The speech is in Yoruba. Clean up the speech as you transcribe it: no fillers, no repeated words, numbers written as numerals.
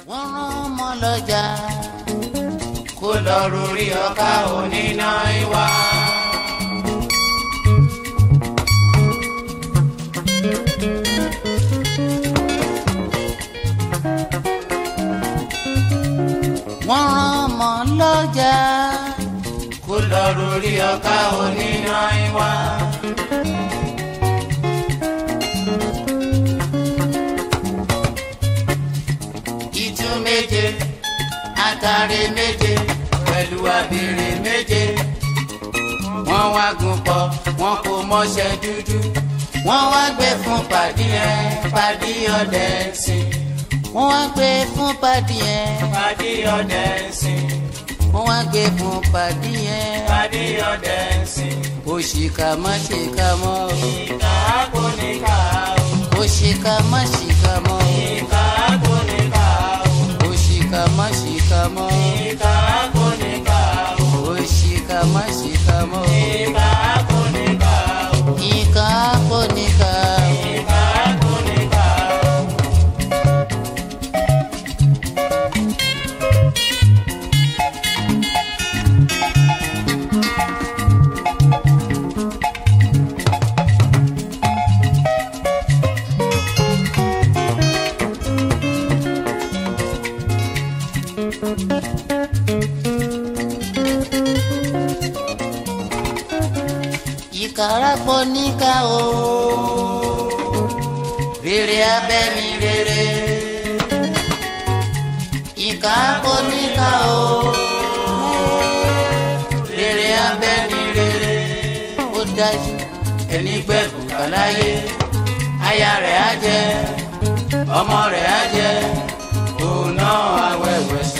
wọ́n rán ọmọ lọ́jà kó lọ rórí ọkà oníná ìwà. wọ́n rán ọmọ lọ́jà kó lọ rórí ọkà oníná ìwà. Ìtú méje àtàrí méje pẹ̀lú abèrè méje. Wọ́n wá gùn pọ̀ wọ́n kò mọṣẹ́ dúdú. Wọ́n wá gbé fún pàdí ẹ̀ pàdí ọdẹ ẹ̀sìn. Wọ́n wá gbé fún pàdí ẹ̀ pàdí ọdẹ ẹ̀sìn. Wọ́n wá gbé fún pàdí ẹ̀ pàdí ọdẹ ẹ̀sìn. Òṣìkà má ṣìkà mọ́ o. Ìkà kò ní ká o. Òṣìkà má ṣìkà mọ́ o. Ìkà kò ní ká o. Òṣìkà má ṣìkà mọ́ o. Ìkà kò ní ká o. Òṣìkà má ṣìkà mọ́ o. Ìkà kò ní ká o. Ìkà kò ní ká o. Ìkà kò ní ká o. Ìkàràpọ̀ níkà o, rere abẹ́ni rere. Ìkàràpọ̀ níkà o, rere abẹ́ni rere. Ó dájú ẹni gbẹ̀kú kàláyé, aya rẹ̀ á jẹ, ọmọ rẹ̀ á jẹ, òun náà awẹ́wẹ́sẹ̀.